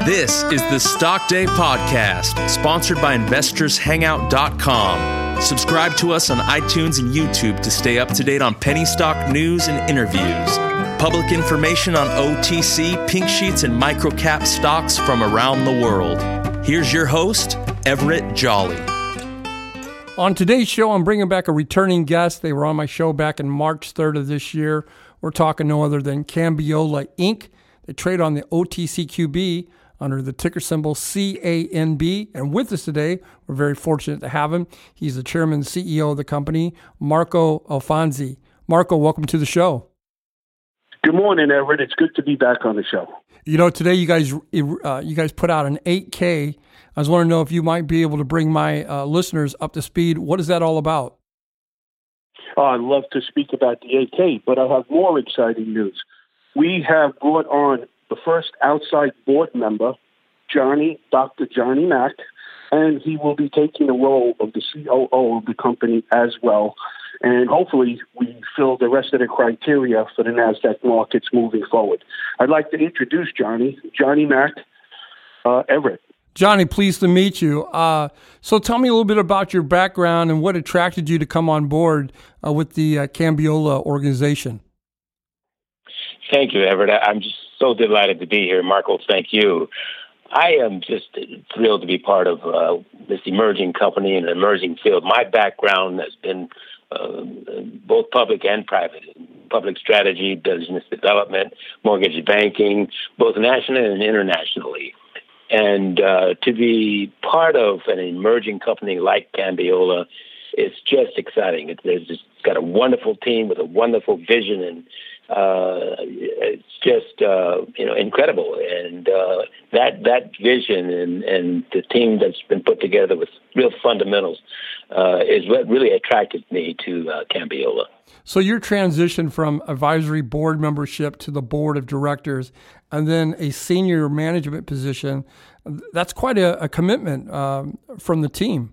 This is the Stock Day Podcast, sponsored by InvestorsHangout.com. Subscribe to us on iTunes and YouTube to stay up to date on penny stock news and interviews. Public information on OTC, pink sheets, and microcap stocks from around the world. Here's your host, Everett Jolly. On today's show, I'm bringing back a returning guest. They were on my show back in March 3rd of this year. We're talking no other than Cambiola Inc. They trade on the OTCQB under the ticker symbol CANB. And with us today, we're very fortunate to have him. He's the chairman and CEO of the company, Marco Alfonsi. Marco, welcome to the show. Good morning, Everett. It's good to be back on the show. You know, today you guys put out an 8K. I was wanting to know if you might be able to bring my listeners up to speed. What is that all about? I'd love to speak about the 8K, but I have more exciting news. We have brought on the first outside board member, Dr. Johnny Mack, and he will be taking the role of the COO of the company as well. And hopefully we fill the rest of the criteria for the NASDAQ markets moving forward. I'd like to introduce Johnny Mack, Everett. Johnny, pleased to meet you. So tell me a little bit about your background and what attracted you to come on board with the Cambiola organization. Thank you, Everett. I'm just so delighted to be here. Marco, thank you. I am just thrilled to be part of this emerging company and an emerging field. My background has been both public and private. Public strategy, business development, mortgage banking, both nationally and internationally. And to be part of an emerging company like Cambiola is just exciting. It's got a wonderful team with a wonderful vision, and it's just incredible. And that vision and the team that's been put together with real fundamentals is what really attracted me to Cambiola. So your transition from advisory board membership to the board of directors and then a senior management position, that's quite a commitment from the team.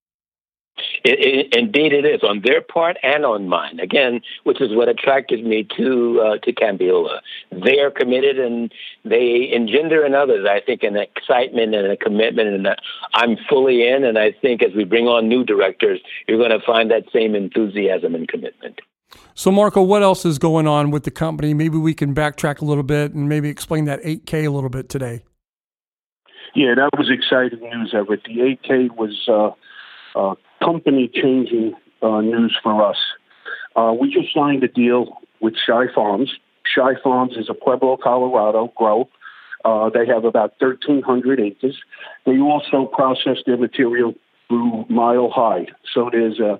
Indeed it is, on their part and on mine, again, which is what attracted me to Cambiola. They are committed, and they engender in others, I think, an excitement and a commitment, and I'm fully in, and I think as we bring on new directors, you're going to find that same enthusiasm and commitment. So, Marco, what else is going on with the company? Maybe we can backtrack a little bit and maybe explain that 8K a little bit today. Yeah, that was exciting news, Everett. The 8K was company-changing news for us. We just signed a deal with Shy Farms. Shy Farms is a Pueblo, Colorado grow. They have about 1,300 acres. They also process their material through Mile High. So there's a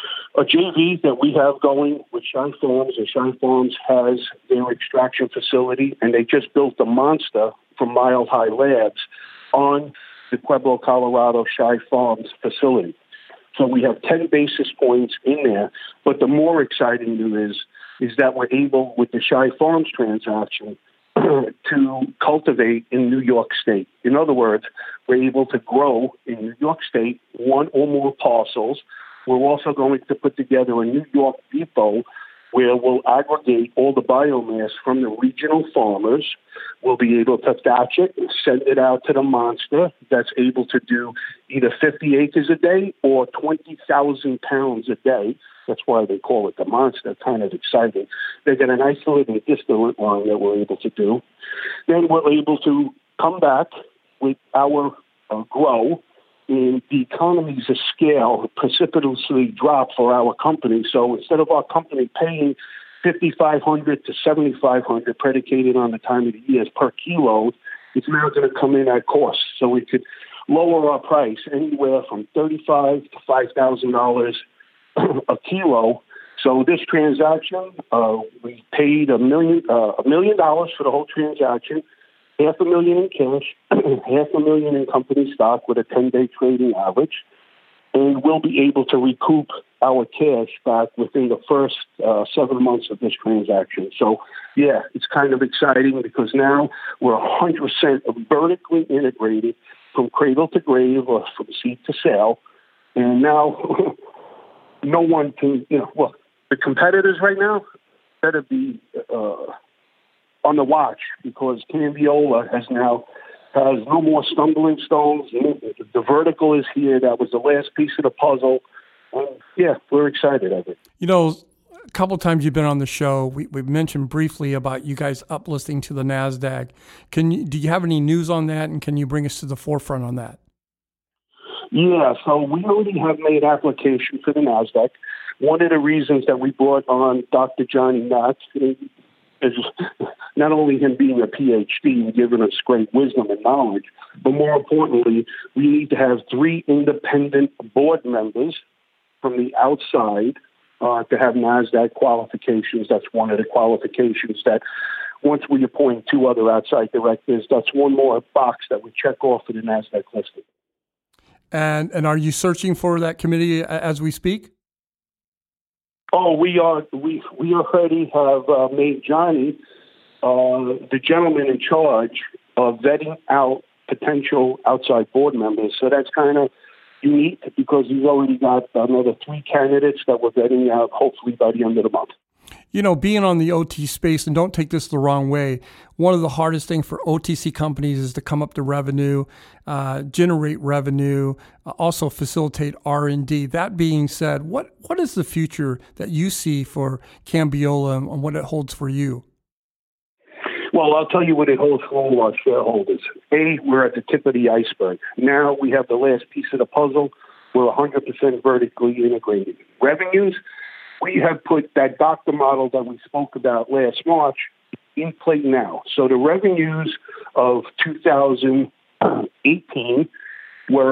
JV that we have going with Shy Farms, and Shy Farms has their extraction facility, and they just built a monster from Mile High Labs on the Pueblo, Colorado Shy Farms facility. So we have 10 basis points in there, but the more exciting news is that we're able, with the Shy Farms transaction, to cultivate in New York State. In other words, we're able to grow in New York State one or more parcels. We're also going to put together a New York depot where we'll aggregate all the biomass from the regional farmers. We'll be able to thatch it and send it out to the monster that's able to do either 50 acres a day or 20,000 pounds a day. That's why they call it the monster. Kind of exciting. They got an isolated distillate line that we're able to do. Then we're able to come back with our grow, and the economies of scale precipitously drop for our company. So instead of our company paying $5,500 to $7,500 predicated on the time of the year per kilo, it's now going to come in at cost. So we could lower our price anywhere from $35,000 to $5,000 a kilo. So this transaction, we paid $1 million for the whole transaction. $500,000 in cash, $500,000 in company stock with a 10-day trading average, and we'll be able to recoup our cash back within the first 7 months of this transaction. So, yeah, it's kind of exciting because now we're 100% vertically integrated from cradle to grave or from seed to sale, and now no one can, the competitors right now better be on the watch because Cambiola has now has no more stumbling stones. The vertical is here. That was the last piece of the puzzle. Yeah, we're excited of it. You know, a couple of times you've been on the show, we've mentioned briefly about you guys uplisting to the NASDAQ. Do you have any news on that, and can you bring us to the forefront on that? Yeah, so we already have made application for the NASDAQ. One of the reasons that we brought on Dr. Johnny Mack is not only him being a PhD and giving us great wisdom and knowledge, but more importantly, we need to have 3 independent board members from the outside to have NASDAQ qualifications. That's one of the qualifications that once we appoint 2 other outside directors, that's one more box that we check off for the NASDAQ listing. And are you searching for that committee as we speak? Oh, we already have made Johnny the gentleman in charge of vetting out potential outside board members. So that's kind of unique because he's already got another 3 candidates that we're vetting out hopefully by the end of the month. You know, being on the OT space, and don't take this the wrong way, one of the hardest things for OTC companies is to come up to revenue, generate revenue, also facilitate R&D. That being said, what is the future that you see for Cambiola and what it holds for you? Well, I'll tell you what it holds for all our shareholders. We're at the tip of the iceberg. Now we have the last piece of the puzzle. We're 100% vertically integrated. Revenues, we have put that doctor model that we spoke about last March in play now. So the revenues of 2018 were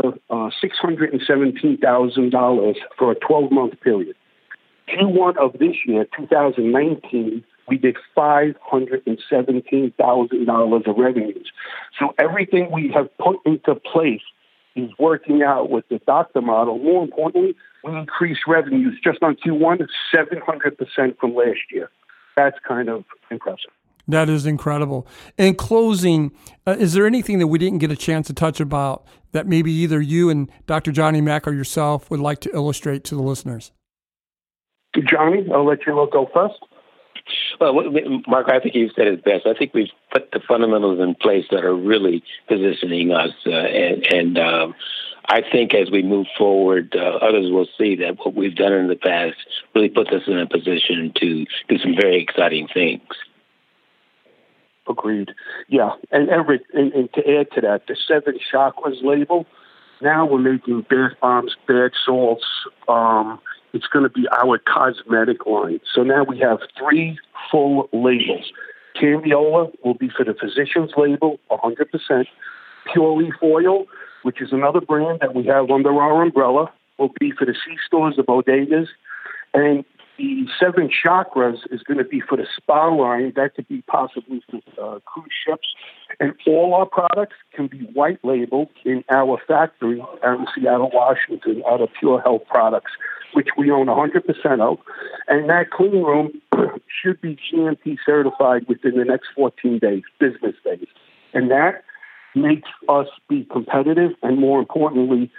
$617,000 for a 12-month period. Q1 of this year, 2019, we did $517,000 of revenues. So everything we have put into place is working out with the doctor model. More importantly, we increased revenues just on Q1 700% from last year. That's kind of impressive. That is incredible. In closing, is there anything that we didn't get a chance to touch about that maybe either you and Dr. Johnny Mack or yourself would like to illustrate to the listeners? Johnny, I'll let you go first. Well, Mark, I think you've said it best. I think we've put the fundamentals in place that are really positioning us. And I think as we move forward, others will see that what we've done in the past really puts us in a position to do some very exciting things. Agreed. Yeah. And Everett, and to add to that, the 7 Chakras label, now we're making bath bombs, bath salts. It's going to be our cosmetic line. So now we have 3 full labels. Cambiola will be for the physician's label, 100%. Pure Leaf Oil, which is another brand that we have under our umbrella, will be for the C-stores, the bodegas. And the 7 Chakras is going to be for the spa line. That could be possibly for cruise ships. And all our products can be white labeled in our factory out in Seattle, Washington, out of Pure Health Products, which we own 100% of. And that clean room should be GMP certified within the next 14 days, business days. And that makes us be competitive, and more importantly,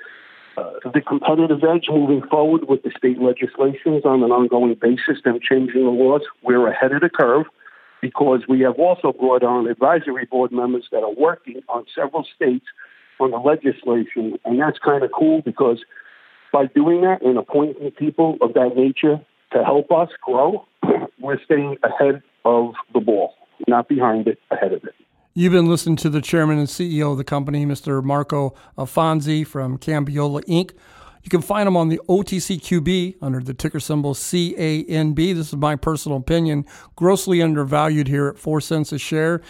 the competitive edge moving forward with the state legislations on an ongoing basis, them changing the laws. We're ahead of the curve because we have also brought on advisory board members that are working on several states on the legislation. And that's kind of cool because by doing that and appointing people of that nature to help us grow, we're staying ahead of the ball, not behind it, ahead of it. You've been listening to the chairman and CEO of the company, Mr. Marco Alfonsi from Cambiola Inc. You can find him on the OTCQB under the ticker symbol CANB. This is my personal opinion, grossly undervalued here at 4 cents a share.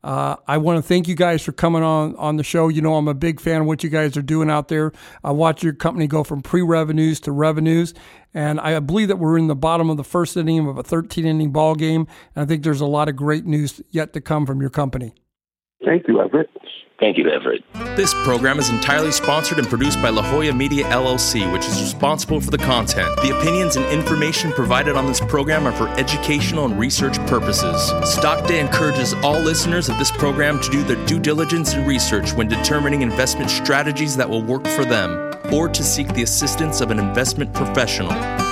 I want to thank you guys for coming on the show. You know, I'm a big fan of what you guys are doing out there. I watch your company go from pre-revenues to revenues, and I believe that we're in the bottom of the first inning of a 13-inning ball game, and I think there's a lot of great news yet to come from your company. Thank you, Everett. Thank you, Everett. This program is entirely sponsored and produced by La Jolla Media LLC, which is responsible for the content. The opinions and information provided on this program are for educational and research purposes. Stock Day encourages all listeners of this program to do their due diligence and research when determining investment strategies that will work for them, or to seek the assistance of an investment professional.